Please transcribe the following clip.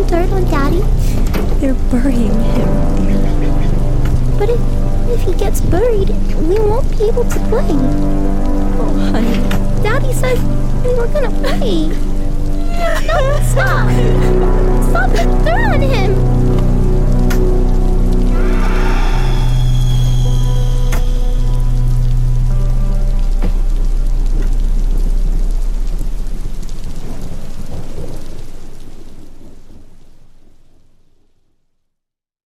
dirt on Daddy? They're burying him, dear. But if he gets buried, we won't be able to play. Oh, honey. Daddy said we were gonna play. No, stop! Stop the dirt on him!